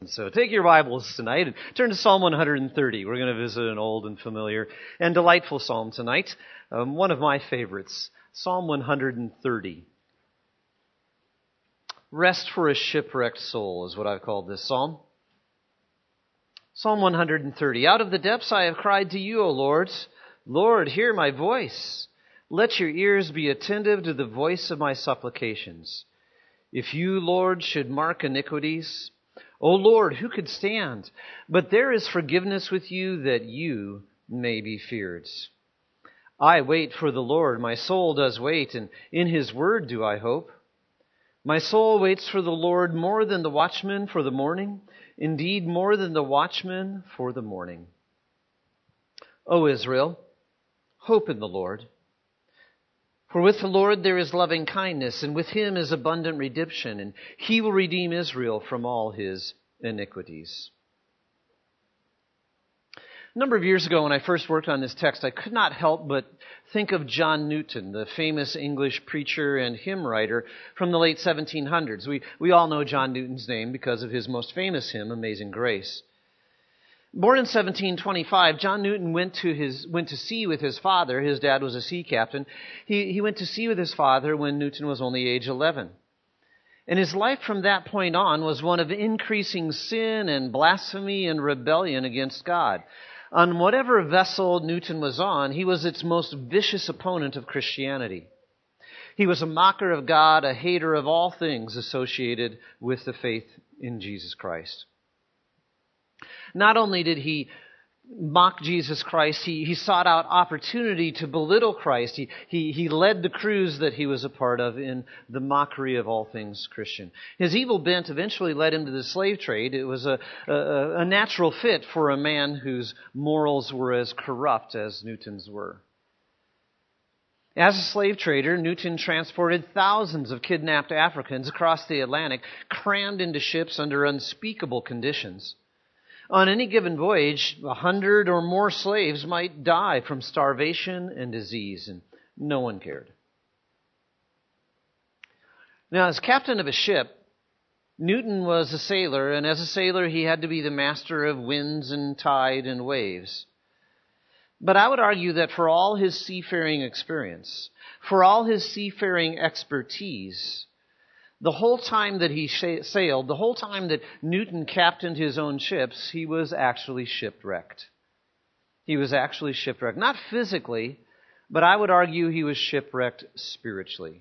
So take your Bibles tonight and turn to Psalm 130. We're going to visit an old and familiar and delightful psalm tonight. One of my favorites, Psalm 130. Rest for a shipwrecked soul is what I've called this psalm. Psalm 130. Out of the depths I have cried to you, O Lord. Lord, hear my voice. Let your ears be attentive to the voice of my supplications. If you, Lord, should mark iniquities, O Lord, who could stand? But there is forgiveness with you that you may be feared. I wait for the Lord, my soul does wait, and in his word do I hope. My soul waits for the Lord more than the watchman for the morning, indeed more than the watchman for the morning. O Israel, hope in the Lord. For with the Lord there is loving kindness, and with him is abundant redemption, and he will redeem Israel from all his iniquities. A number of years ago when I first worked on this text, I could not help but think of John Newton, the famous English preacher and hymn writer from the late 1700s. We all know John Newton's name because of his most famous hymn, Amazing Grace. Born in 1725, John Newton went to sea with his father. His dad was a sea captain. He went to sea with his father when Newton was only age 11. And his life from that point on was one of increasing sin and blasphemy and rebellion against God. On whatever vessel Newton was on, he was its most vicious opponent of Christianity. He was a mocker of God, a hater of all things associated with the faith in Jesus Christ. Not only did he mock Jesus Christ, he sought out opportunity to belittle Christ. He led the crews that he was a part of in the mockery of all things Christian. His evil bent eventually led him to the slave trade. It was a natural fit for a man whose morals were as corrupt as Newton's were. As a slave trader, Newton transported thousands of kidnapped Africans across the Atlantic, crammed into ships under unspeakable conditions. On any given voyage, 100 or more slaves might die from starvation and disease, and no one cared. Now, as captain of a ship, Newton was a sailor, and as a sailor, he had to be the master of winds and tide and waves. But I would argue that for all his seafaring experience, for all his seafaring expertise, the whole time that he sailed, the whole time that Newton captained his own ships, he was actually shipwrecked. He was actually shipwrecked. Not physically, but I would argue he was shipwrecked spiritually.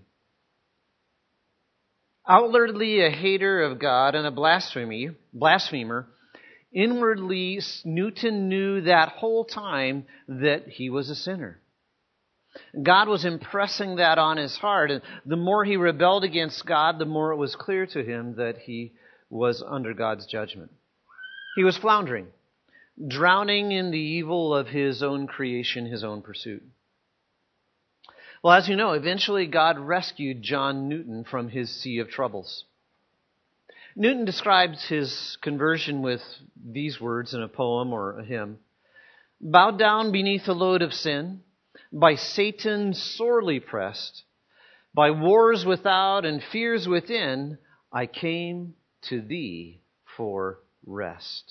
Outwardly a hater of God and a blasphemer, inwardly Newton knew that whole time that he was a sinner. God was impressing that on his heart, and the more he rebelled against God, the more it was clear to him that he was under God's judgment. He was floundering, drowning in the evil of his own creation, his own pursuit. Well, as you know, eventually God rescued John Newton from his sea of troubles. Newton describes his conversion with these words in a poem or a hymn. Bowed down beneath a load of sin, by Satan sorely pressed, by wars without and fears within, I came to thee for rest.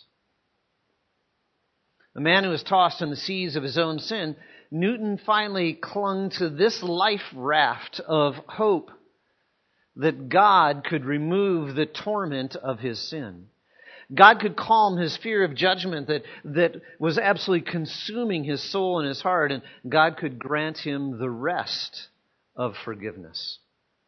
A man who was tossed in the seas of his own sin, Newton finally clung to this life raft of hope that God could remove the torment of his sin. God could calm his fear of judgment that was absolutely consuming his soul and his heart, and God could grant him the rest of forgiveness.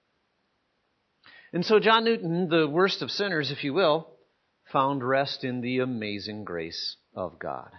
And so John Newton, the worst of sinners, if you will, found rest in the amazing grace of God.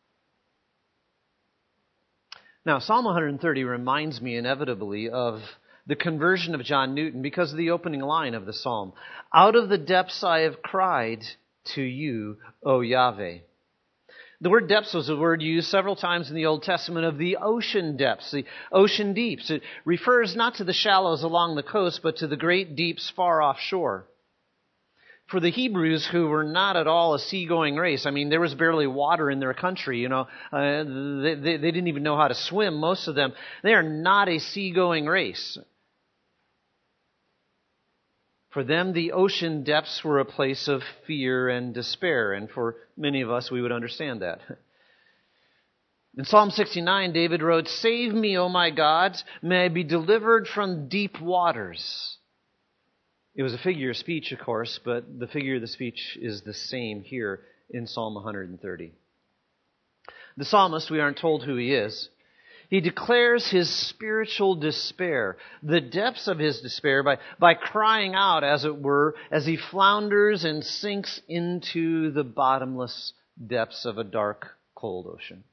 Now, Psalm 130 reminds me inevitably of the conversion of John Newton because of the opening line of the psalm. Out of the depths I have cried to you, O Yahweh. The word depths was a word used several times in the Old Testament of the ocean depths, the ocean deeps. It refers not to the shallows along the coast, but to the great deeps far offshore. For the Hebrews, who were not at all a seagoing race, I mean, there was barely water in their country, they didn't even know how to swim, most of them. They are not a seagoing race. For them, the ocean depths were a place of fear and despair, and for many of us, we would understand that. In Psalm 69, David wrote, "Save me, O my God, may I be delivered from deep waters." It was a figure of speech, of course, but the figure of the speech is the same here in Psalm 130. The psalmist, we aren't told who he is. He declares his spiritual despair, the depths of his despair, by crying out, as it were, as he flounders and sinks into the bottomless depths of a dark, cold ocean.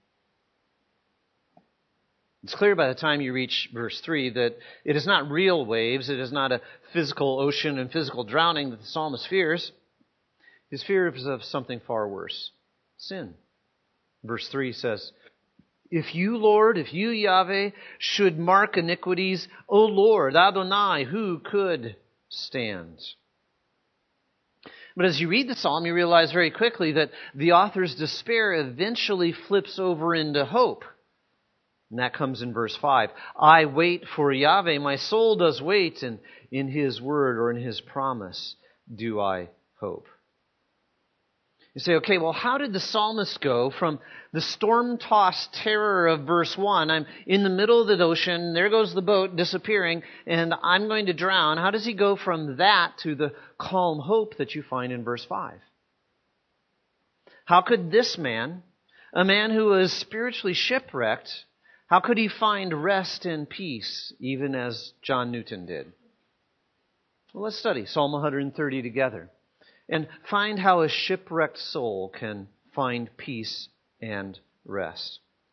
It's clear by the time you reach verse 3 that it is not real waves, it is not a physical ocean and physical drowning that the psalmist fears. His fear is of something far worse, sin. Verse 3 says, "If you, Lord, if you, Yahweh, should mark iniquities, O Lord, Adonai, who could stand?" But as you read the psalm, you realize very quickly that the author's despair eventually flips over into hope. And that comes in verse 5. "I wait for Yahweh, my soul does wait, and in His word or in His promise do I hope." You say, okay, well, how did the psalmist go from the storm-tossed terror of verse 1, I'm in the middle of the ocean, there goes the boat disappearing, and I'm going to drown. How does he go from that to the calm hope that you find in verse 5? How could this man, a man who was spiritually shipwrecked, how could he find rest and peace, even as John Newton did? Well, let's study Psalm 130 together and find how a shipwrecked soul can find peace and rest.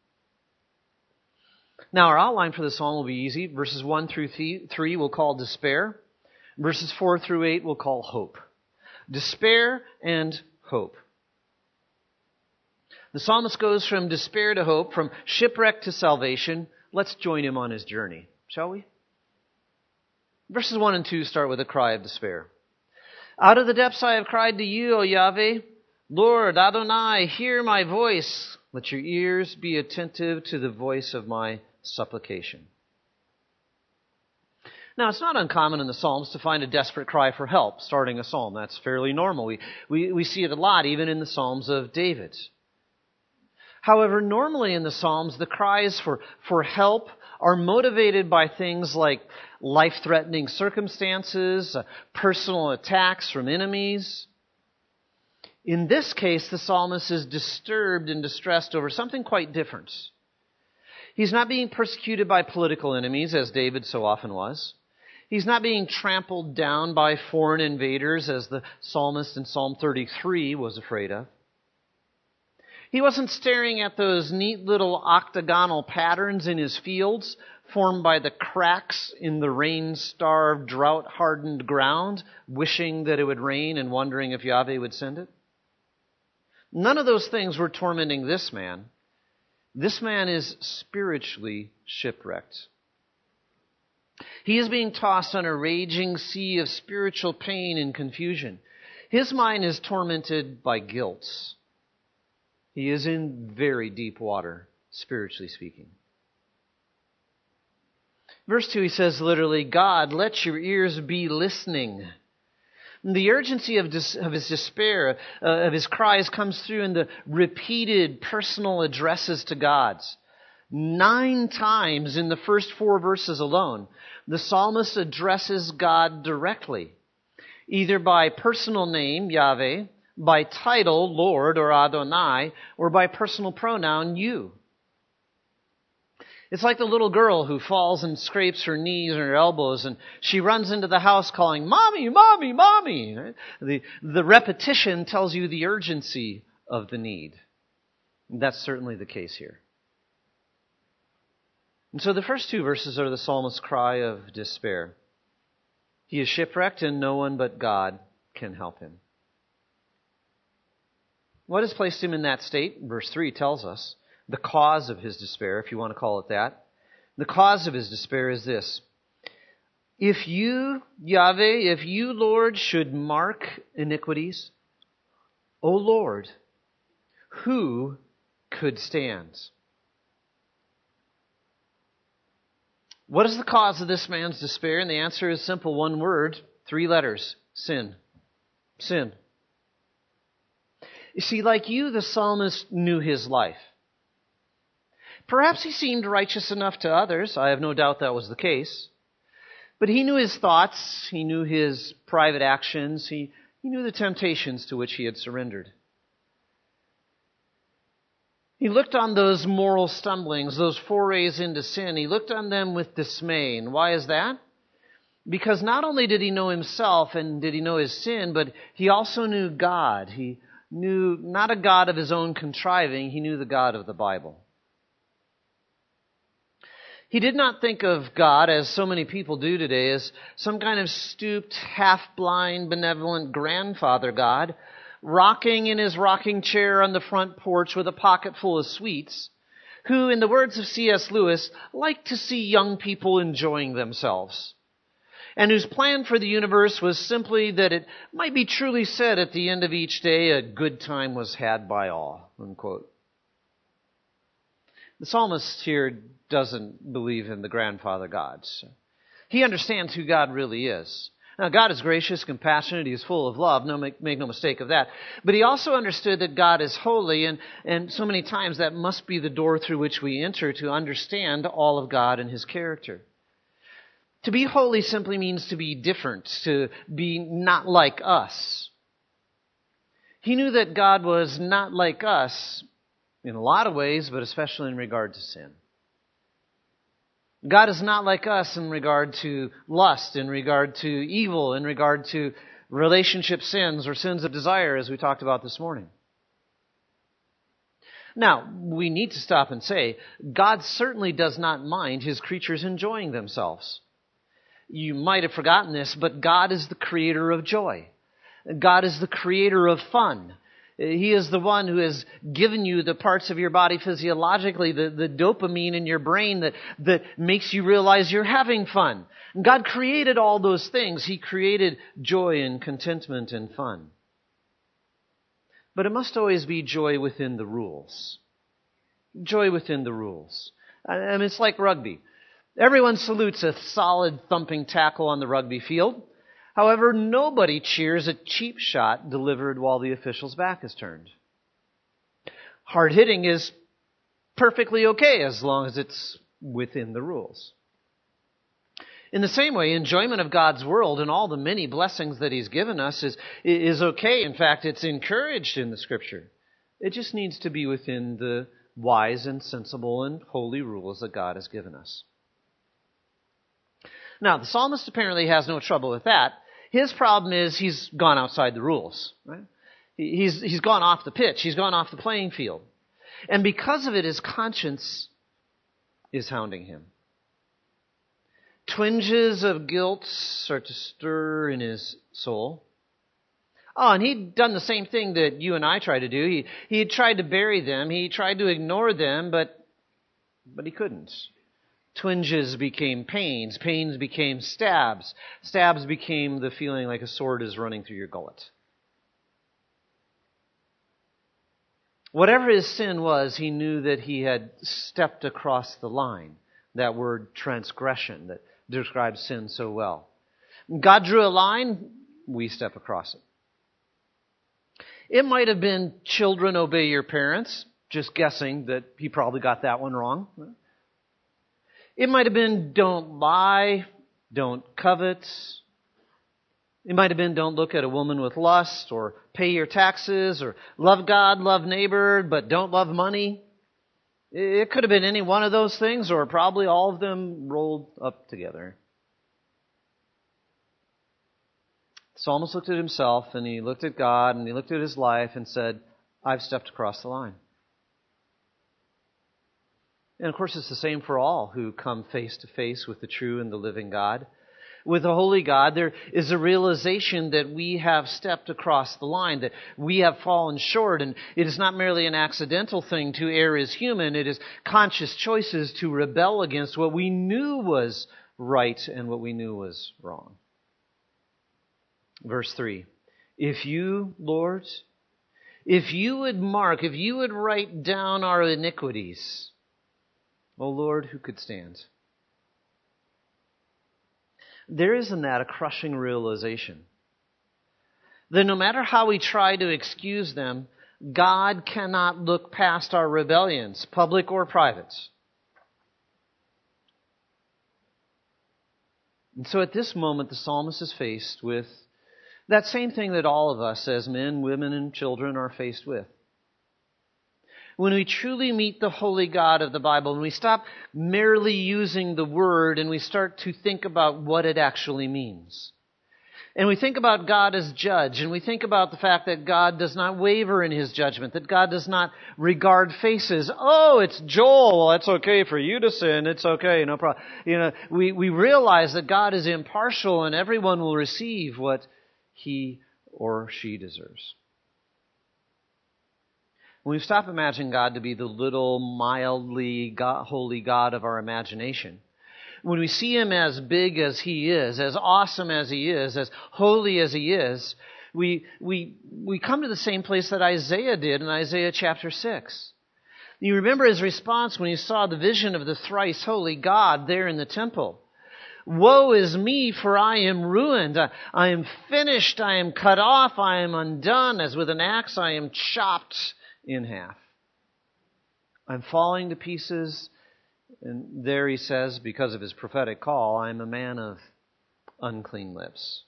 Now, our outline for the psalm will be easy. Verses 1 through 3 we'll call despair. Verses 4 through 8 we'll call hope. Despair and hope. The psalmist goes from despair to hope, from shipwreck to salvation. Let's join him on his journey, shall we? Verses 1 and 2 start with a cry of despair. "Out of the depths I have cried to you, O Yahweh. Lord, Adonai, hear my voice. Let your ears be attentive to the voice of my supplication." Now, it's not uncommon in the Psalms to find a desperate cry for help starting a psalm. That's fairly normal. We see it a lot, even in the Psalms of David. However, normally in the Psalms, the cries for help are motivated by things like life-threatening circumstances, personal attacks from enemies. In this case, the psalmist is disturbed and distressed over something quite different. He's not being persecuted by political enemies, as David so often was. He's not being trampled down by foreign invaders, as the psalmist in Psalm 33 was afraid of. He wasn't staring at those neat little octagonal patterns in his fields formed by the cracks in the rain-starved, drought-hardened ground, wishing that it would rain and wondering if Yahweh would send it. None of those things were tormenting this man. This man is spiritually shipwrecked. He is being tossed on a raging sea of spiritual pain and confusion. His mind is tormented by guilt. He is in very deep water, spiritually speaking. Verse 2, he says literally, "God, let your ears be listening." And the urgency of his despair, of his cries, comes through in the repeated personal addresses to God. 9 times in the first 4 verses alone, the psalmist addresses God directly, either by personal name, Yahweh, by title, Lord or Adonai, or by personal pronoun, you. It's like the little girl who falls and scrapes her knees and her elbows, and she runs into the house calling, "Mommy, Mommy, Mommy." The repetition tells you the urgency of the need. And that's certainly the case here. And so the first 2 verses are the psalmist's cry of despair. He is shipwrecked and no one but God can help him. What has placed him in that state? Verse 3 tells us the cause of his despair, if you want to call it that. The cause of his despair is this: "If you, Yahweh, if you, Lord, should mark iniquities, O Lord, who could stand?" What is the cause of this man's despair? And the answer is simple, one word: 3 letters. Sin. Sin. You see, like you, the psalmist knew his life. Perhaps he seemed righteous enough to others. I have no doubt that was the case. But he knew his thoughts. He knew his private actions. He knew the temptations to which he had surrendered. He looked on those moral stumblings, those forays into sin. He looked on them with dismay. And why is that? Because not only did he know himself and did he know his sin, but he also knew God. He knew not a God of his own contriving. He knew the God of the Bible. He did not think of God, as so many people do today, as some kind of stooped, half-blind, benevolent grandfather God, rocking in his rocking chair on the front porch with a pocket full of sweets, who, in the words of C.S. Lewis, liked to see young people enjoying themselves, and whose plan for the universe was simply that it might be truly said at the end of each day, a good time was had by all, unquote. The psalmist here doesn't believe in the grandfather gods. He understands who God really is. Now, God is gracious, compassionate, He is full of love, make no mistake of that. But he also understood that God is holy, and so many times that must be the door through which we enter to understand all of God and His character. To be holy simply means to be different, to be not like us. He knew that God was not like us in a lot of ways, but especially in regard to sin. God is not like us in regard to lust, in regard to evil, in regard to relationship sins or sins of desire, as we talked about this morning. Now, we need to stop and say, God certainly does not mind His creatures enjoying themselves. You might have forgotten this, but God is the creator of joy. God is the creator of fun. He is the one who has given you the parts of your body physiologically, the dopamine in your brain that makes you realize you're having fun. And God created all those things. He created joy and contentment and fun. But it must always be joy within the rules. Joy within the rules. I mean, it's like rugby. Everyone salutes a solid thumping tackle on the rugby field. However, nobody cheers a cheap shot delivered while the official's back is turned. Hard hitting is perfectly okay as long as it's within the rules. In the same way, enjoyment of God's world and all the many blessings that He's given us is okay. In fact, it's encouraged in the Scripture. It just needs to be within the wise and sensible and holy rules that God has given us. Now, the psalmist apparently has no trouble with that. His problem is he's gone outside the rules, right? He's gone off the pitch. He's gone off the playing field. And because of it, his conscience is hounding him. Twinges of guilt start to stir in his soul. Oh, and he'd done the same thing that you and I try to do. He had tried to bury them. He tried to ignore them, but he couldn't. Twinges became pains. Pains became stabs. Stabs became the feeling like a sword is running through your gullet. Whatever his sin was, he knew that he had stepped across the line. That word transgression that describes sin so well. God drew a line, we step across it. It might have been children obey your parents, just guessing that he probably got that one wrong. It might have been don't lie, don't covet. It might have been don't look at a woman with lust, or pay your taxes, or love God, love neighbor, but don't love money. It could have been any one of those things, or probably all of them rolled up together. The psalmist looked at himself, and he looked at God, and he looked at his life, and said, I've stepped across the line. And of course, it's the same for all who come face to face with the true and the living God. With the holy God, there is a realization that we have stepped across the line, that we have fallen short, and it is not merely an accidental thing to err as human. It is conscious choices to rebel against what we knew was right and what we knew was wrong. Verse 3, if you, Lord, if you would mark, if you would write down our iniquities, O Lord, who could stand? there is in that a crushing realization that no matter how we try to excuse them, God cannot look past our rebellions, public or private. And so at this moment, the psalmist is faced with that same thing that all of us as men, women, and children are faced with. When we truly meet the holy God of the Bible, and we stop merely using the word and we start to think about what it actually means. And we think about God as judge, and we think about the fact that God does not waver in His judgment, that God does not regard faces. Oh, it's Joel. Well, it's okay for you to sin. It's okay, no problem. We realize that God is impartial and everyone will receive what he or she deserves. When we stop imagining God to be the little, mildly holy God of our imagination, when we see Him as big as He is, as awesome as He is, as holy as He is, we come to the same place that Isaiah did in Isaiah chapter 6. You remember his response when he saw the vision of the thrice holy God there in the temple. Woe is me, for I am ruined. I am finished. I am cut off. I am undone. As with an axe, I am chopped in half. I'm falling to pieces. And there he says, because of his prophetic call, I'm a man of unclean lips.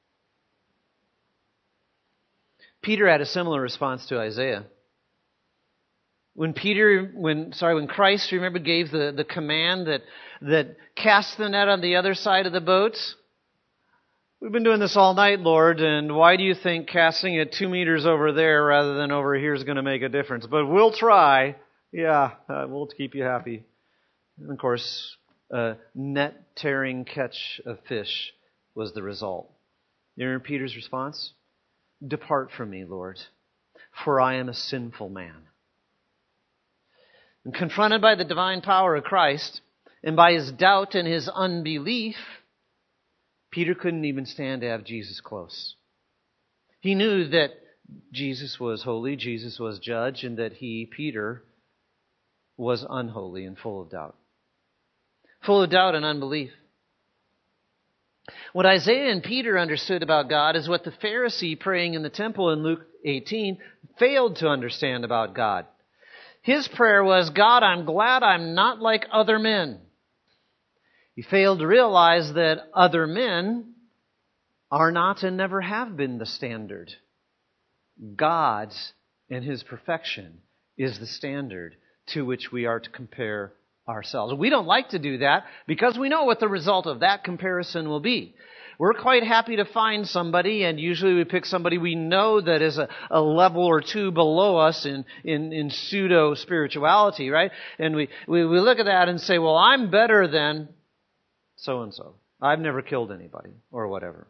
Peter had a similar response to Isaiah. When Christ, remember, gave the command that cast the net on the other side of the boat. We've been doing this all night, Lord, and why do you think casting it 2 meters over there rather than over here is going to make a difference? But we'll try. Yeah, we'll keep you happy. And of course, a net-tearing catch of fish was the result. You remember Peter's response? Depart from me, Lord, for I am a sinful man. And confronted by the divine power of Christ and by his doubt and his unbelief, Peter couldn't even stand to have Jesus close. He knew that Jesus was holy, Jesus was judge, and that he, Peter, was unholy and full of doubt. Full of doubt and unbelief. What Isaiah and Peter understood about God is what the Pharisee praying in the temple in Luke 18 failed to understand about God. His prayer was, God, I'm glad I'm not like other men. He failed to realize that other men are not and never have been the standard. God and His perfection is the standard to which we are to compare ourselves. We don't like to do that because we know what the result of that comparison will be. We're quite happy to find somebody, and usually we pick somebody we know that is a level or two below us in pseudo-spirituality, right? And we look at that and say, well, I'm better than so-and-so. I've never killed anybody, or whatever.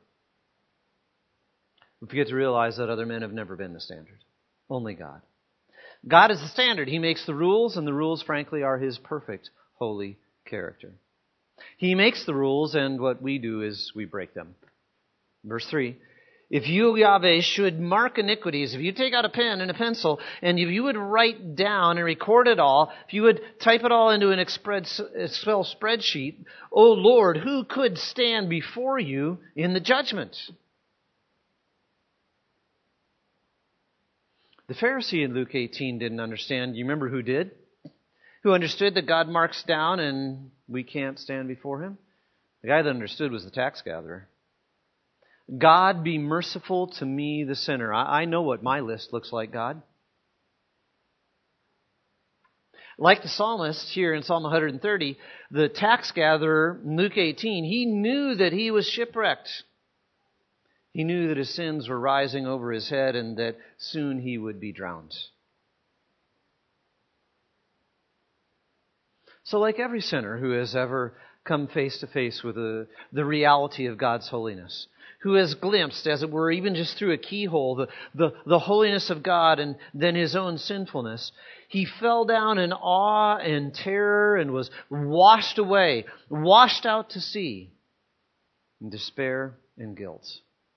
We forget to realize that other men have never been the standard. Only God. God is the standard. He makes the rules, and the rules, frankly, are His perfect, holy character. He makes the rules, and what we do is we break them. Verse 3, if you, Yahweh, should mark iniquities, if you take out a pen and a pencil, and if you would write down and record it all, if you would type it all into an Excel spreadsheet, O Lord, who could stand before you in the judgment? The Pharisee in Luke 18 didn't understand. You remember who did? Who understood that God marks down and we can't stand before Him? The guy that understood was the tax gatherer. God, be merciful to me, the sinner. I know what my list looks like, God. Like the psalmist here in Psalm 130, the tax gatherer in Luke 18, he knew that he was shipwrecked. He knew that his sins were rising over his head and that soon he would be drowned. So like every sinner who has ever come face to face with the reality of God's holiness, who has glimpsed, as it were, even just through a keyhole, the holiness of God and then his own sinfulness, he fell down in awe and terror and was washed away, washed out to sea in despair and guilt.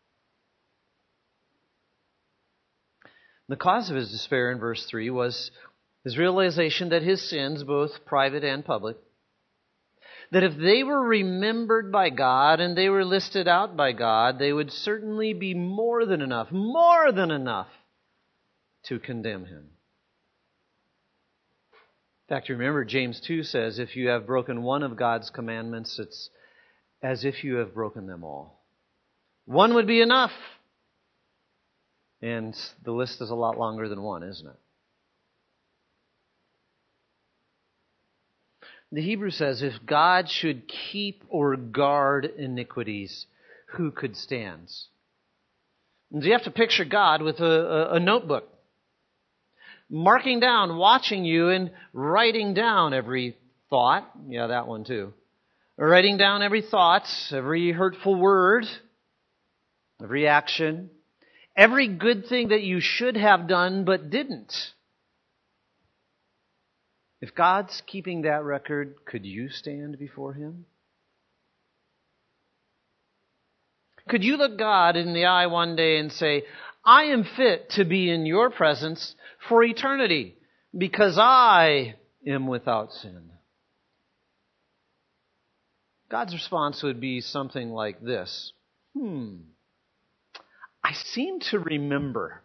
The cause of his despair in verse 3 was his realization that his sins, both private and public, that if they were remembered by God and they were listed out by God, they would certainly be more than enough to condemn him. In fact, remember, James 2 says, if you have broken one of God's commandments, it's as if you have broken them all. One would be enough. And the list is a lot longer than one, isn't it? The Hebrew says, if God should keep or guard iniquities, who could stand? And you have to picture God with a notebook, marking down, watching you, and writing down every thought. Yeah, that one too. Writing down every thought, every hurtful word, every action, every good thing that you should have done but didn't. If God's keeping that record, could you stand before Him? Could you look God in the eye one day and say, I am fit to be in your presence for eternity because I am without sin? God's response would be something like this. I seem to remember.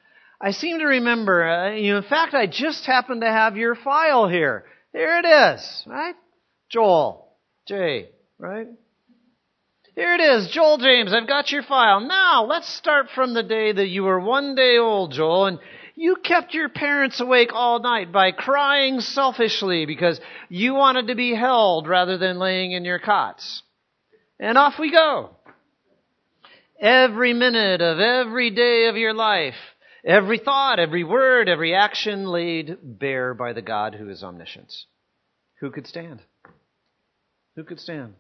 In fact, I just happen to have your file here. Here it is, right? Joel, J, right? Here it is, Joel James, I've got your file. Now, let's start from the day that you were 1 day old, Joel, and you kept your parents awake all night by crying selfishly because you wanted to be held rather than laying in your cots. And off we go. Every minute of every day of your life, every thought, every word, every action laid bare by the God who is omniscient. Who could stand? Who could stand?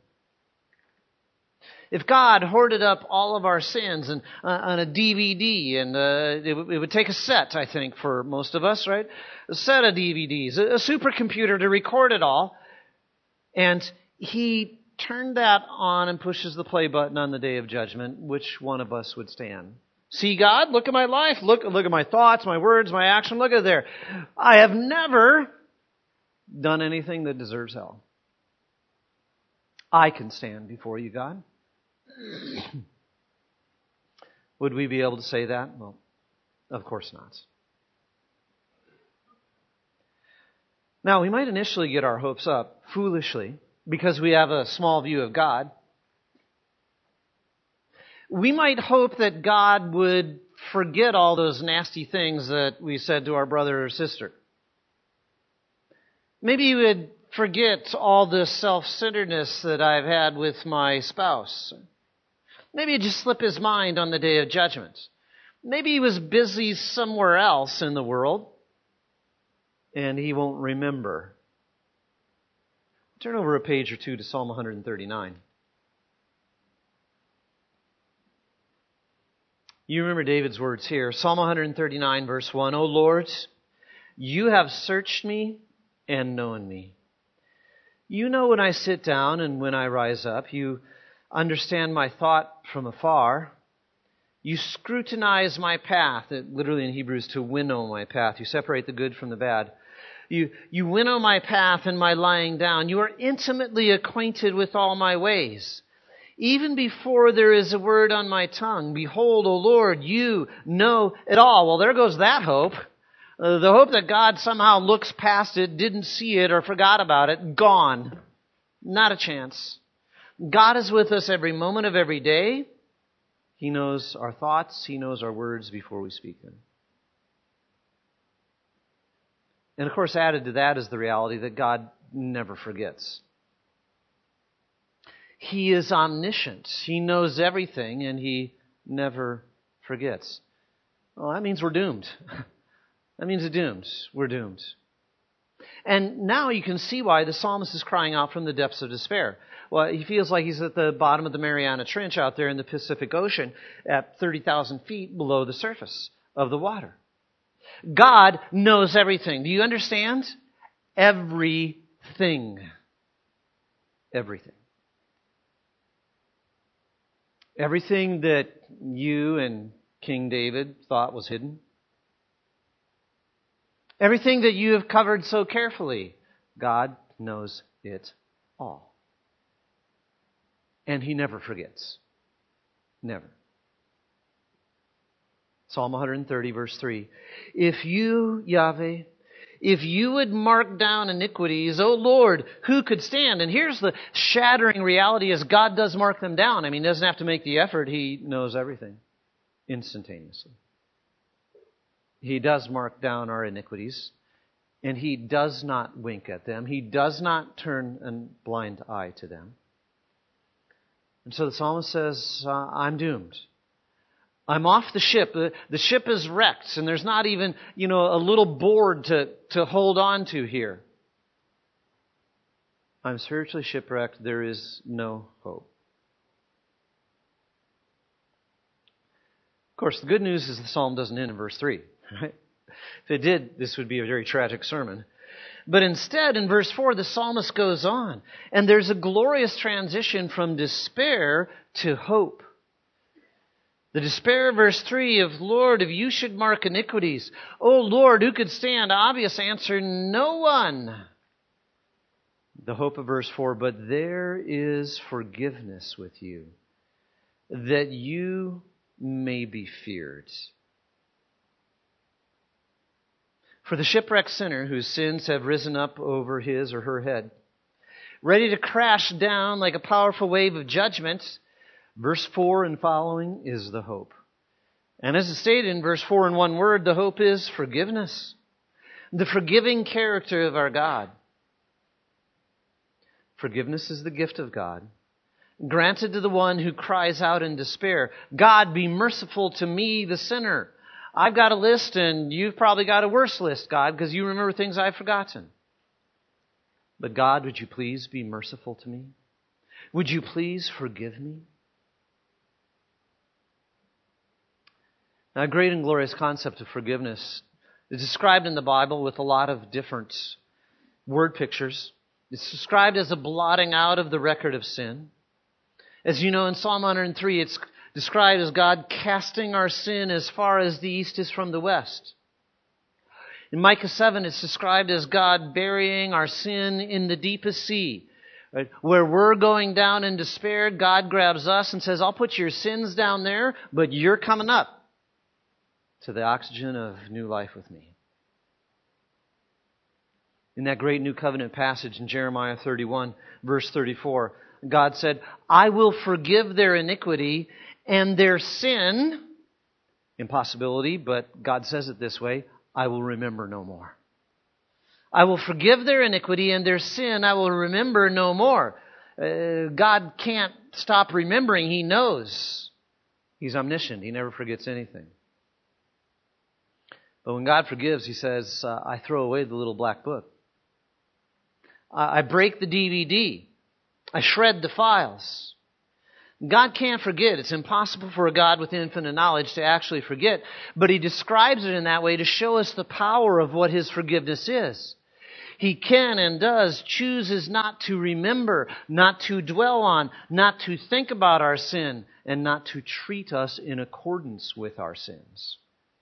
If God hoarded up all of our sins on a DVD, and it would take a set, I think, for most of us, right? A set of DVDs, a supercomputer to record it all, and He turned that on and pushes the play button on the day of judgment, which one of us would stand? See, God, look at my life, look at my thoughts, my words, my action, look at there. I have never done anything that deserves hell. I can stand before you, God. Would we be able to say that? Well, of course not. Now, we might initially get our hopes up, foolishly, because we have a small view of God. We might hope that God would forget all those nasty things that we said to our brother or sister. Maybe He would forget all the self-centeredness that I've had with my spouse. Maybe He'd just slip His mind on the day of judgment. Maybe He was busy somewhere else in the world, and He won't remember. Turn over a page or two to Psalm 139. You remember David's words here. Psalm 139, verse 1. O Lord, you have searched me and known me. You know when I sit down and when I rise up. You understand my thought from afar. You scrutinize my path. Literally in Hebrew is to winnow my path. You separate the good from the bad. You winnow my path and my lying down. You are intimately acquainted with all my ways. Even before there is a word on my tongue, behold, O Lord, you know it all. Well, there goes that hope. The hope that God somehow looks past it, didn't see it, or forgot about it, gone. Not a chance. God is with us every moment of every day. He knows our thoughts. He knows our words before we speak them. And of course, added to that is the reality that God never forgets. He is omniscient. He knows everything, and He never forgets. Well, that means we're doomed. That means we're doomed. And now you can see why the psalmist is crying out from the depths of despair. Well, he feels like he's at the bottom of the Mariana Trench out there in the Pacific Ocean at 30,000 feet below the surface of the water. God knows everything. Do you understand? Everything. Everything. Everything that you and King David thought was hidden. Everything that you have covered so carefully, God knows it all. And He never forgets. Never. Psalm 130, verse 3. If you, Yahweh, if you would mark down iniquities, O Lord, who could stand? And here's the shattering reality is God does mark them down. I mean, He doesn't have to make the effort. He knows everything instantaneously. He does mark down our iniquities, and He does not wink at them. He does not turn a blind eye to them. And so the psalmist says, I'm doomed. I'm off the ship. The ship is wrecked, and there's not even, a little board to hold on to here. I'm spiritually shipwrecked. There is no hope. Of course, the good news is the psalm doesn't end in verse 3. Right? If it did, this would be a very tragic sermon. But instead, in verse 4, the psalmist goes on, and there's a glorious transition from despair to hope. The despair, verse 3, of Lord, if you should mark iniquities, O Lord, who could stand? Obvious answer, no one. The hope of verse 4, but there is forgiveness with you, that you may be feared. For the shipwrecked sinner whose sins have risen up over his or her head, ready to crash down like a powerful wave of judgment, verse 4 and following is the hope. And as it's stated in verse 4 in one word, the hope is forgiveness. The forgiving character of our God. Forgiveness is the gift of God, granted to the one who cries out in despair, God, be merciful to me, the sinner. I've got a list, and you've probably got a worse list, God, because you remember things I've forgotten. But God, would you please be merciful to me? Would you please forgive me? Now, a great and glorious concept of forgiveness is described in the Bible with a lot of different word pictures. It's described as a blotting out of the record of sin. As you know, in Psalm 103, it's described as God casting our sin as far as the east is from the west. In Micah 7, it's described as God burying our sin in the deepest sea. Right? Where we're going down in despair, God grabs us and says, I'll put your sins down there, but you're coming up to the oxygen of new life with me. In that great New Covenant passage in Jeremiah 31, verse 34, God said, I will forgive their iniquity and their sin, impossibility, but God says it this way, I will remember no more. I will forgive their iniquity and their sin I will remember no more. God can't stop remembering. He knows. He's omniscient. He never forgets anything. But when God forgives, He says, I throw away the little black book. I break the DVD. I shred the files. God can't forget. It's impossible for a God with infinite knowledge to actually forget. But He describes it in that way to show us the power of what His forgiveness is. He can and does chooses not to remember, not to dwell on, not to think about our sin, and not to treat us in accordance with our sins.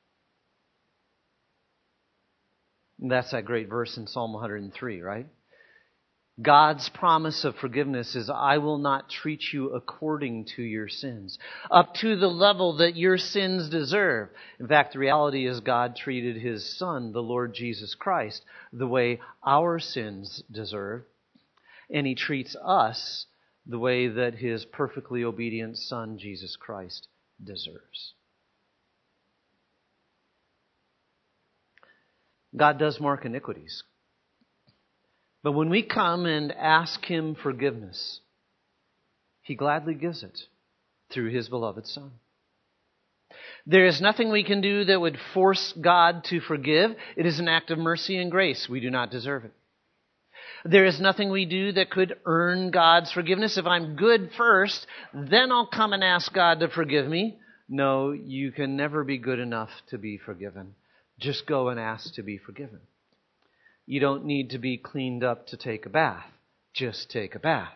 And that's that great verse in Psalm 103, right? God's promise of forgiveness is, I will not treat you according to your sins, up to the level that your sins deserve. In fact, the reality is God treated His Son, the Lord Jesus Christ, the way our sins deserve, and He treats us the way that His perfectly obedient Son, Jesus Christ, deserves. God does mark iniquities. But when we come and ask Him forgiveness, He gladly gives it through His beloved Son. There is nothing we can do that would force God to forgive. It is an act of mercy and grace. We do not deserve it. There is nothing we do that could earn God's forgiveness. If I'm good first, then I'll come and ask God to forgive me. No, you can never be good enough to be forgiven. Just go and ask to be forgiven. You don't need to be cleaned up to take a bath. Just take a bath.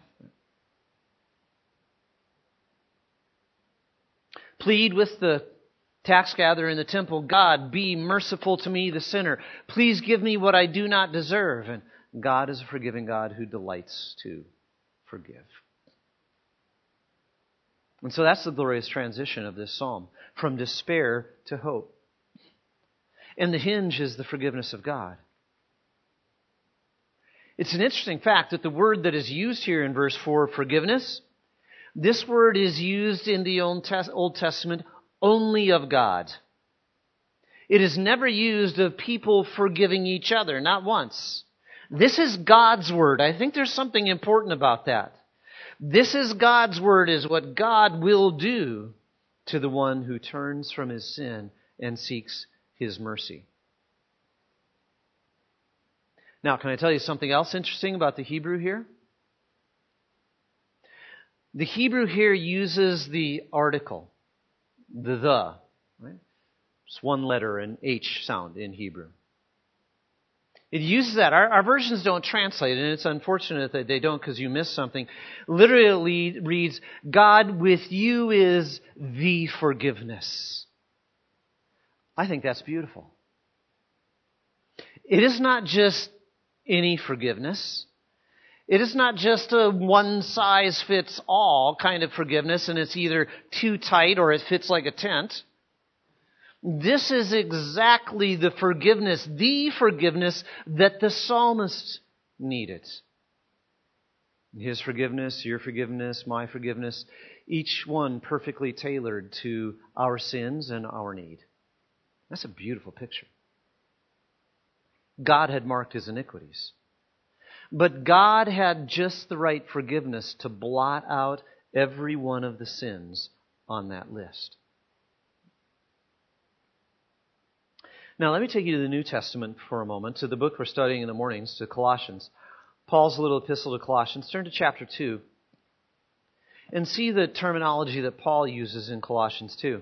Plead with the tax gatherer in the temple, God, be merciful to me, the sinner. Please give me what I do not deserve. And God is a forgiving God who delights to forgive. And so that's the glorious transition of this psalm, from despair to hope. And the hinge is the forgiveness of God. It's an interesting fact that the word that is used here in verse 4, forgiveness, this word is used in the Old Testament only of God. It is never used of people forgiving each other, not once. This is God's word. I think there's something important about that. This is God's word, is what God will do to the one who turns from his sin and seeks his mercy. Now, can I tell you something else interesting about the Hebrew here? The Hebrew here uses the article, the, right? It's one letter, an H sound in Hebrew. It uses that. Our versions don't translate, and it's unfortunate that they don't because you miss something. Literally reads, God with you is the forgiveness. I think that's beautiful. It is not just any forgiveness. It is not just a one-size-fits-all kind of forgiveness, and it's either too tight or it fits like a tent. This is exactly the forgiveness that the psalmist needed. His forgiveness, your forgiveness, my forgiveness, each one perfectly tailored to our sins and our need. That's a beautiful picture. God had marked his iniquities. But God had just the right forgiveness to blot out every one of the sins on that list. Now, let me take you to the New Testament for a moment, to the book we're studying in the mornings, to Colossians. Paul's little epistle to Colossians. Turn to chapter 2 and see the terminology that Paul uses in Colossians 2.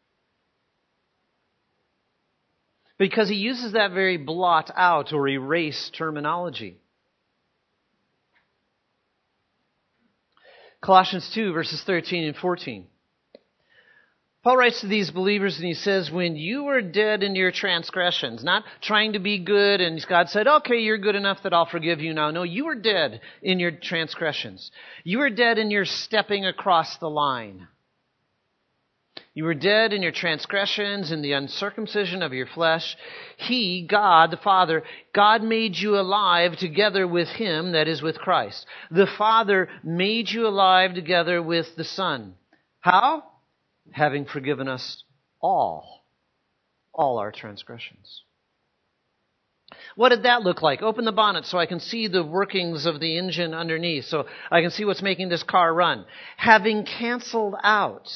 Because he uses that very blot out or erase terminology. Colossians 2, verses 13 and 14. Paul writes to these believers and he says, when you were dead in your transgressions, not trying to be good, and God said, okay, you're good enough that I'll forgive you now. No, you were dead in your transgressions. You were dead in your stepping across the line. You were dead in your transgressions, in the uncircumcision of your flesh. He, God, the Father, God made you alive together with Him, that is with Christ. The Father made you alive together with the Son. How? Having forgiven us all our transgressions. What did that look like? Open the bonnet so I can see the workings of the engine underneath, so I can see what's making this car run. Having canceled out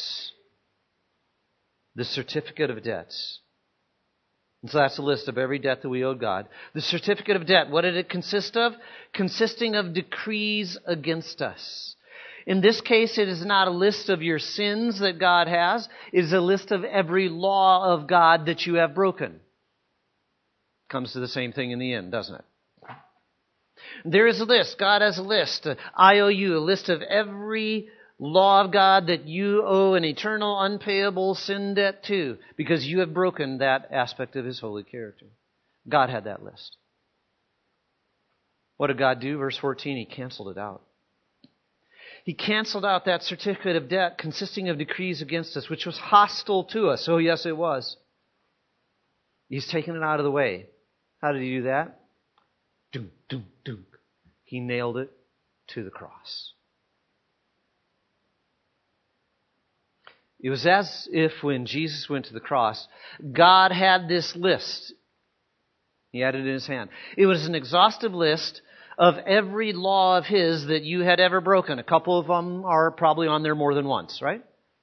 the certificate of debts. And so that's a list of every debt that we owed God. The certificate of debt, what did it consist of? Consisting of decrees against us. In this case, it is not a list of your sins that God has. It is a list of every law of God that you have broken. Comes to the same thing in the end, doesn't it? There is a list. God has a list. IOU, a list of every law of God that you owe an eternal, unpayable sin debt to, because you have broken that aspect of His holy character. God had that list. What did God do? Verse 14, He canceled it out. He canceled out that certificate of debt consisting of decrees against us, which was hostile to us. Oh, yes, it was. He's taken it out of the way. How did He do that? Dunk, dunk, dunk. He nailed it to the cross. It was as if when Jesus went to the cross, God had this list. He had it in His hand. It was an exhaustive list of every law of His that you had ever broken. A couple of them are probably on there more than once, right?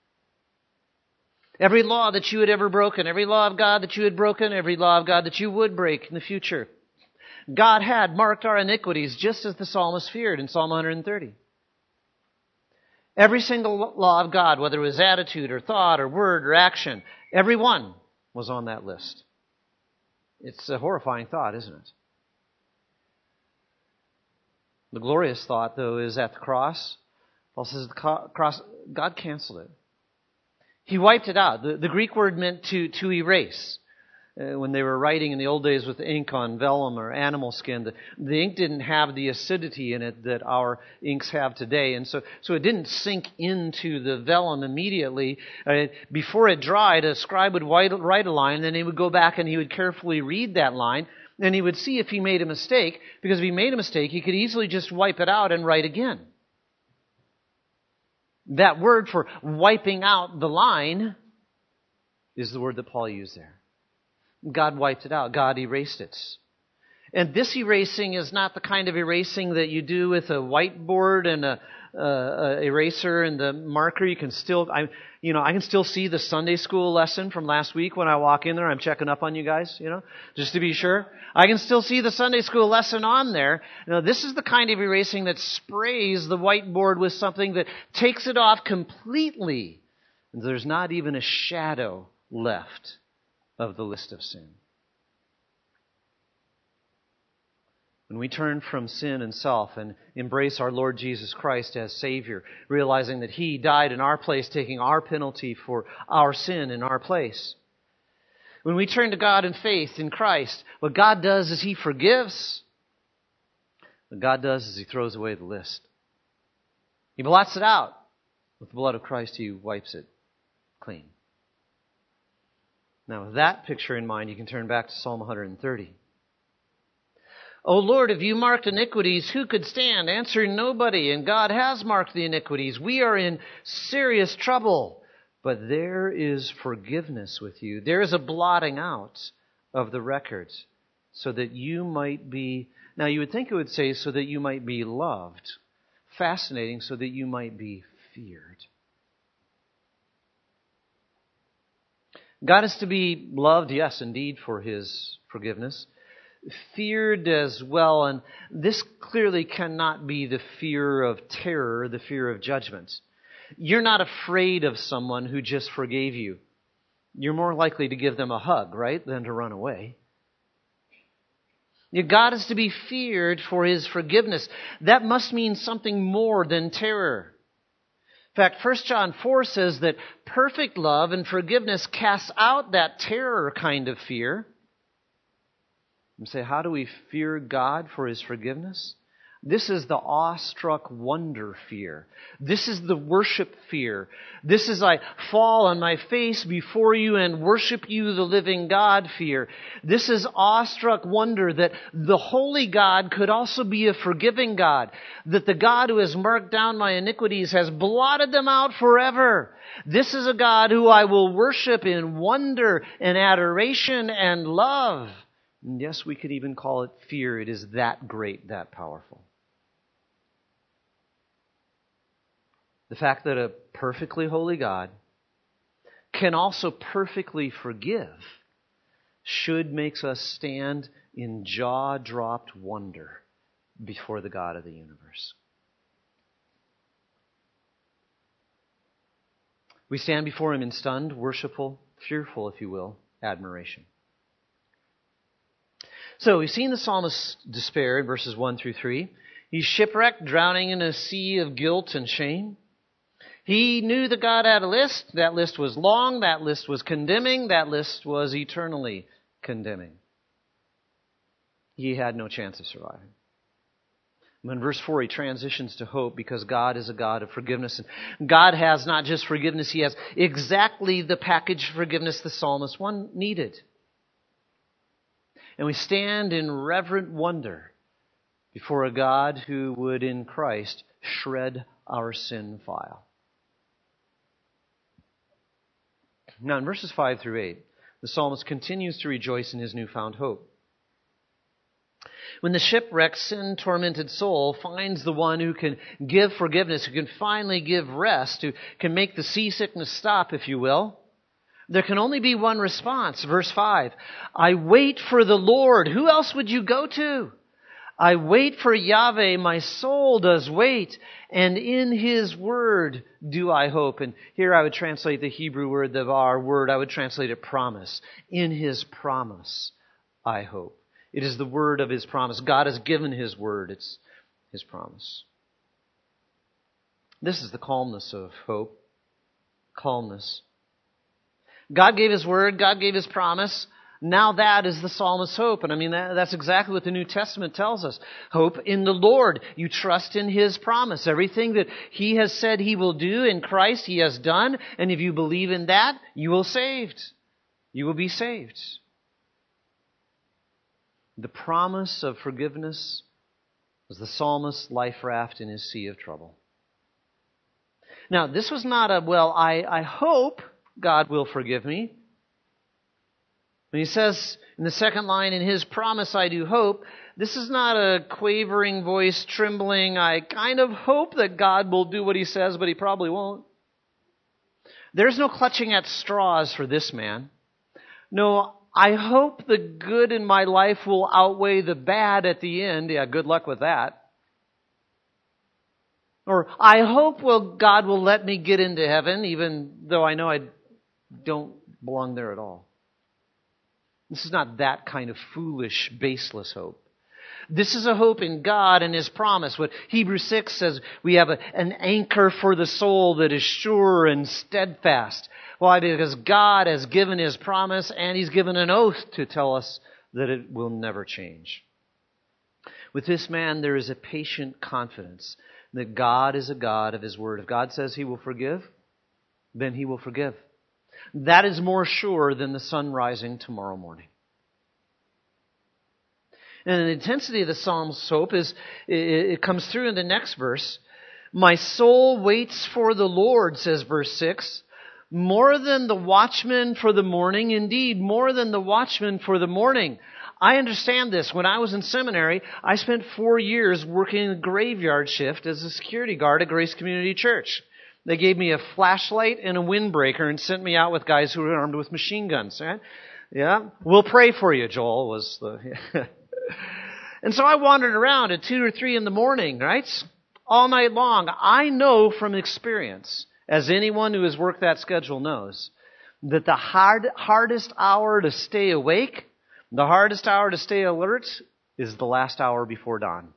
Every law that you had ever broken, every law of God that you had broken, every law of God that you would break in the future. God had marked our iniquities just as the psalmist feared in Psalm 130. Every single law of God, whether it was attitude or thought or word or action, every one was on that list. It's a horrifying thought, isn't it? The glorious thought, though, is at the cross. Paul says the cross, God canceled it. He wiped it out. The Greek word meant to erase. when they were writing in the old days with ink on vellum or animal skin, the ink didn't have the acidity in it that our inks have today. And so it didn't sink into the vellum immediately. Before it dried, a scribe would write a line, and then he would go back and he would carefully read that line, and he would see if he made a mistake, because if he made a mistake, he could easily just wipe it out and write again. That word for wiping out the line is the word that Paul used there. God wiped it out. God erased it. And this erasing is not the kind of erasing that you do with a whiteboard and a eraser and the marker. You can still, I can still see the Sunday school lesson from last week when I walk in there. I'm checking up on you guys, just to be sure. I can still see the Sunday school lesson on there. Now, this is the kind of erasing that sprays the whiteboard with something that takes it off completely. And there's not even a shadow left of the list of sin. When we turn from sin and self and embrace our Lord Jesus Christ as Savior, realizing that He died in our place, taking our penalty for our sin in our place. When we turn to God in faith in Christ, what God does is He forgives. What God does is He throws away the list. He blots it out. With the blood of Christ, He wipes it clean. Now, with that picture in mind, you can turn back to Psalm 130. O Lord, if you marked iniquities, who could stand? Answer, nobody. And God has marked the iniquities. We are in serious trouble. But there is forgiveness with you. There is a blotting out of the records so that you might be... Now, you would think it would say so that you might be loved. Fascinating, so that you might be feared. God is to be loved, yes, indeed, for His forgiveness. Feared as well, and this clearly cannot be the fear of terror, the fear of judgment. You're not afraid of someone who just forgave you. You're more likely to give them a hug, right, than to run away. God is to be feared for His forgiveness. That must mean something more than terror. In fact, 1 John 4 says that perfect love and forgiveness casts out that terror kind of fear. You say, how do we fear God for His forgiveness? This is the awestruck wonder fear. This is the worship fear. This is I fall on my face before you and worship you, the living God fear. This is awestruck wonder that the holy God could also be a forgiving God. That the God who has marked down my iniquities has blotted them out forever. This is a God who I will worship in wonder and adoration and love. And yes, we could even call it fear. It is that great, that powerful. The fact that a perfectly holy God can also perfectly forgive should make us stand in jaw-dropped wonder before the God of the universe. We stand before Him in stunned, worshipful, fearful, if you will, admiration. So we've seen the psalmist's despair in verses 1 through 3. He's shipwrecked, drowning in a sea of guilt and shame. He knew that God had a list. That list was long. That list was condemning. That list was eternally condemning. He had no chance of surviving. In verse 4, he transitions to hope because God is a God of forgiveness. And God has not just forgiveness, He has exactly the package of forgiveness the psalmist needed. And we stand in reverent wonder before a God who would in Christ shred our sin file. Now in verses 5 through 8, the psalmist continues to rejoice in his newfound hope. When the shipwrecked, sin-tormented soul finds the one who can give forgiveness, who can finally give rest, who can make the seasickness stop, if you will, there can only be one response. Verse 5, I wait for the Lord. Who else would you go to? I wait for Yahweh, my soul does wait, and in His word do I hope. And here I would translate the Hebrew word, the var word, I would translate it promise. In His promise I hope. It is the word of His promise. God has given His word. It's His promise. This is the calmness of hope. Calmness. God gave His word. God gave His promise. Now that is the psalmist's hope. And I mean, that's exactly what the New Testament tells us. Hope in the Lord. You trust in His promise. Everything that He has said He will do in Christ, He has done. And if you believe in that, you will be saved. You will be saved. The promise of forgiveness was the psalmist's life raft in his sea of trouble. Now, this was not I hope God will forgive me. When he says in the second line, in His promise I do hope, this is not a quavering voice, trembling, I kind of hope that God will do what He says, but He probably won't. There's no clutching at straws for this man. No, I hope the good in my life will outweigh the bad at the end. Yeah, good luck with that. Or, I hope God will let me get into heaven, even though I know I don't belong there at all. This is not that kind of foolish, baseless hope. This is a hope in God and His promise. What Hebrews 6 says, we have an anchor for the soul that is sure and steadfast. Why? Because God has given His promise and He's given an oath to tell us that it will never change. With this man, there is a patient confidence that God is a God of His Word. If God says He will forgive, then He will forgive. That is more sure than the sun rising tomorrow morning. And the intensity of the psalm's hope it comes through in the next verse. My soul waits for the Lord, says verse 6, more than the watchman for the morning, indeed, more than the watchman for the morning. I understand this. When I was in seminary, I spent 4 years working a graveyard shift as a security guard at Grace Community Church. They gave me a flashlight and a windbreaker and sent me out with guys who were armed with machine guns. Right? Yeah, we'll pray for you, Joel, was the... And so I wandered around at 2 or 3 in the morning, right? All night long. I know from experience, as anyone who has worked that schedule knows, that the hardest hour to stay awake, the hardest hour to stay alert, is the last hour before dawn.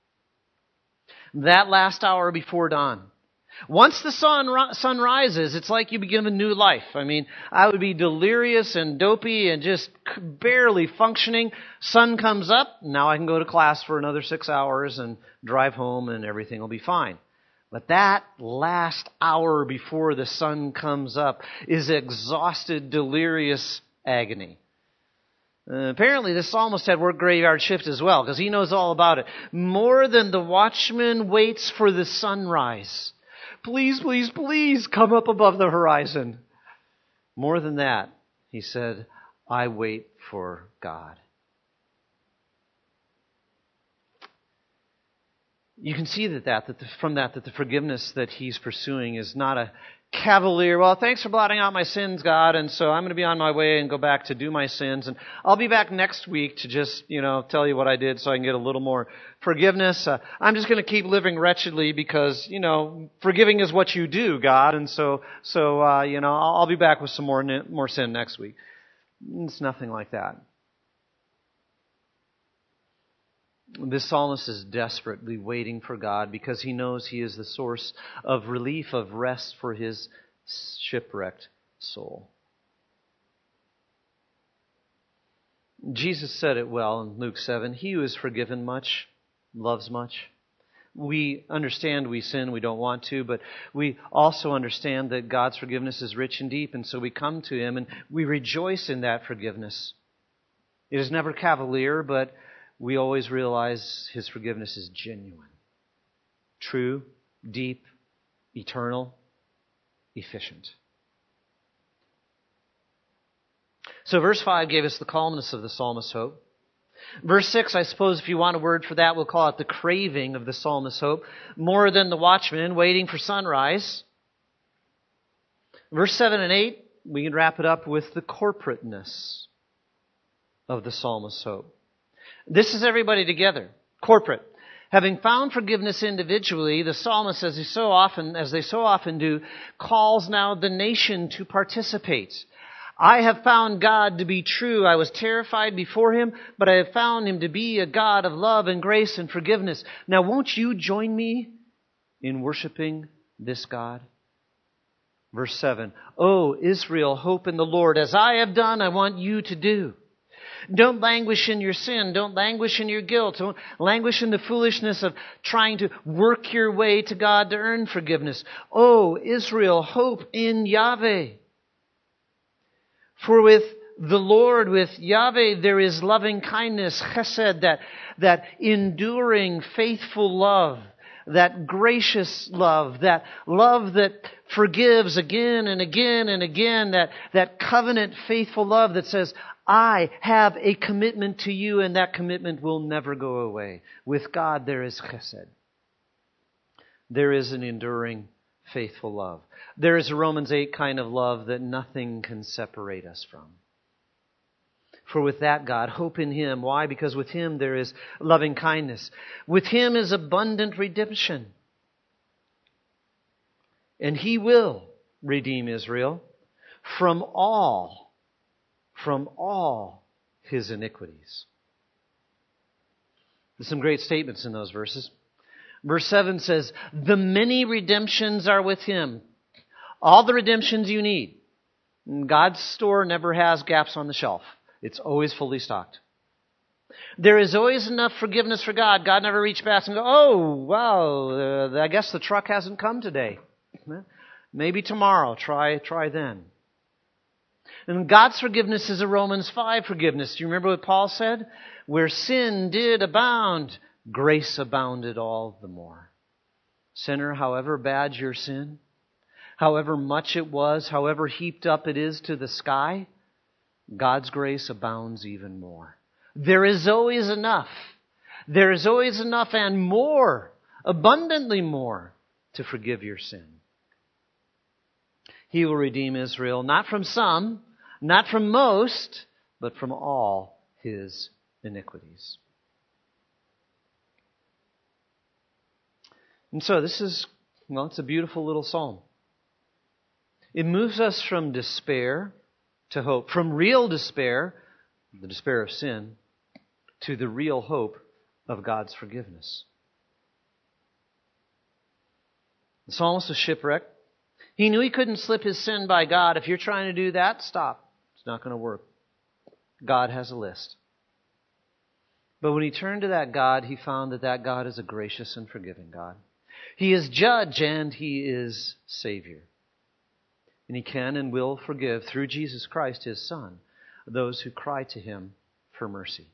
That last hour before dawn. Once the sun rises, it's like you begin a new life. I mean, I would be delirious and dopey and just barely functioning. Sun comes up, now I can go to class for another 6 hours and drive home and everything will be fine. But that last hour before the sun comes up is exhausted, delirious agony. Apparently, this psalmist had worked graveyard shift as well, because he knows all about it. More than the watchman waits for the sunrise. Please, please, please come up above the horizon. More than that, he said, I wait for God. You can see that the forgiveness that he's pursuing is not a cavalier, well, thanks for blotting out my sins, God, and so I'm going to be on my way and go back to do my sins, and I'll be back next week to just, tell you what I did so I can get a little more forgiveness. I'm just going to keep living wretchedly because, forgiving is what you do, God, and so I'll be back with some more sin next week. It's nothing like that. This psalmist is desperately waiting for God because he knows He is the source of relief, of rest for his shipwrecked soul. Jesus said it well in Luke 7. He who is forgiven much loves much. We understand we sin, we don't want to, but we also understand that God's forgiveness is rich and deep, and so we come to Him and we rejoice in that forgiveness. It is never cavalier, but we always realize His forgiveness is genuine, true, deep, eternal, efficient. So verse 5 gave us the calmness of the psalmist's hope. Verse 6, I suppose if you want a word for that, we'll call it the craving of the psalmist's hope. More than the watchman waiting for sunrise. Verse 7 and 8, we can wrap it up with the corporateness of the psalmist's hope. This is everybody together, corporate. Having found forgiveness individually, the psalmist, as they so often do, calls now the nation to participate. I have found God to be true. I was terrified before Him, but I have found Him to be a God of love and grace and forgiveness. Now, won't you join me in worshiping this God? Verse 7, O Israel, hope in the Lord. As I have done, I want you to do. Don't languish in your sin. Don't languish in your guilt. Don't languish in the foolishness of trying to work your way to God to earn forgiveness. Oh, Israel, hope in Yahweh. For with the Lord, with Yahweh, there is loving kindness, chesed, that enduring, faithful love, that gracious love that forgives again and again and again, that covenant, faithful love that says, I have a commitment to you, and that commitment will never go away. With God, there is chesed. There is an enduring, faithful love. There is a Romans 8 kind of love that nothing can separate us from. For with that God, hope in Him. Why? Because with Him there is loving kindness. With Him is abundant redemption. And He will redeem Israel from all his iniquities. There's some great statements in those verses. Verse 7 says, the many redemptions are with Him. All the redemptions you need. God's store never has gaps on the shelf. It's always fully stocked. There is always enough forgiveness for God. God never reached back and go, oh, wow, I guess the truck hasn't come today. Maybe tomorrow. Try then. And God's forgiveness is a Romans 5 forgiveness. Do you remember what Paul said? Where sin did abound, grace abounded all the more. Sinner, however bad your sin, however much it was, however heaped up it is to the sky, God's grace abounds even more. There is always enough. There is always enough and more, abundantly more, to forgive your sin. He will redeem Israel, not from some, not from most, but from all his iniquities. And so this is, it's a beautiful little psalm. It moves us from despair to hope, from real despair, the despair of sin, to the real hope of God's forgiveness. The psalmist was shipwrecked. He knew he couldn't slip his sin by God. If you're trying to do that, stop. It's not going to work. God has a list. But when he turned to that God, he found that God is a gracious and forgiving God. He is judge and He is Savior. And He can and will forgive through Jesus Christ, His Son, those who cry to Him for mercy.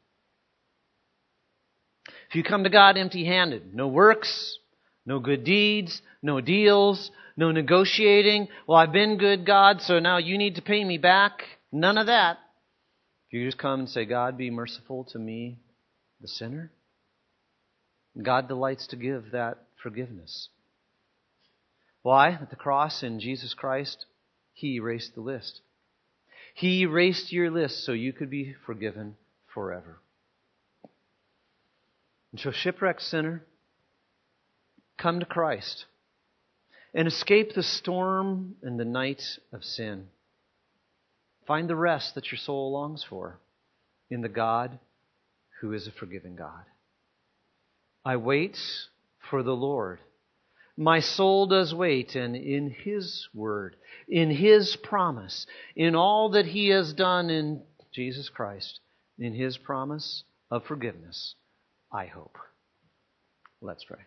If you come to God empty-handed, no works, no good deeds, no deals, no negotiating. Well, I've been good, God, so now you need to pay me back. None of that. If you just come and say, God, be merciful to me, the sinner, God delights to give that forgiveness. Why? At the cross in Jesus Christ, He erased the list. He erased your list so you could be forgiven forever. And so, shipwrecked sinner, come to Christ and escape the storm and the night of sin. Find the rest that your soul longs for in the God who is a forgiving God. I wait for the Lord. My soul does wait, and in His word, in His promise, in all that He has done in Jesus Christ, in His promise of forgiveness, I hope. Let's pray.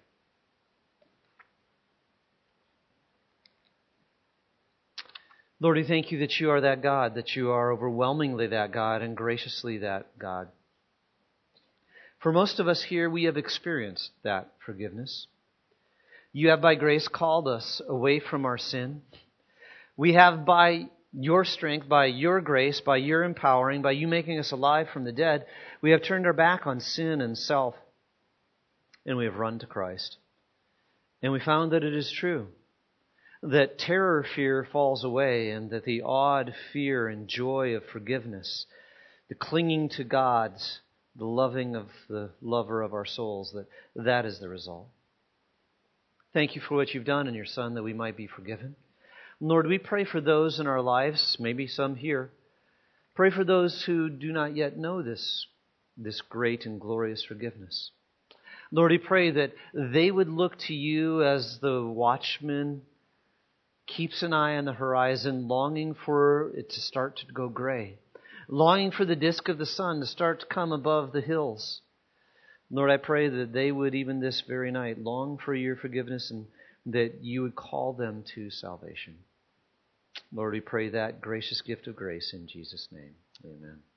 Lord, we thank You that You are that God, that You are overwhelmingly that God and graciously that God. For most of us here, we have experienced that forgiveness. You have by grace called us away from our sin. We have by Your strength, by Your grace, by Your empowering, by You making us alive from the dead, we have turned our back on sin and self, and we have run to Christ. And we found that it is true, that terror, fear falls away, and that the awed fear and joy of forgiveness, the clinging to God, the loving of the lover of our souls, that is the result. Thank You for what You've done in Your Son that we might be forgiven. Lord, we pray for those in our lives, maybe some here. Pray for those who do not yet know this great and glorious forgiveness. Lord, we pray that they would look to You as the watchman keeps an eye on the horizon, longing for it to start to go gray, longing for the disk of the sun to start to come above the hills. Lord, I pray that they would, even this very night, long for your forgiveness and that you would call them to salvation. Lord, we pray that gracious gift of grace in Jesus' name. Amen.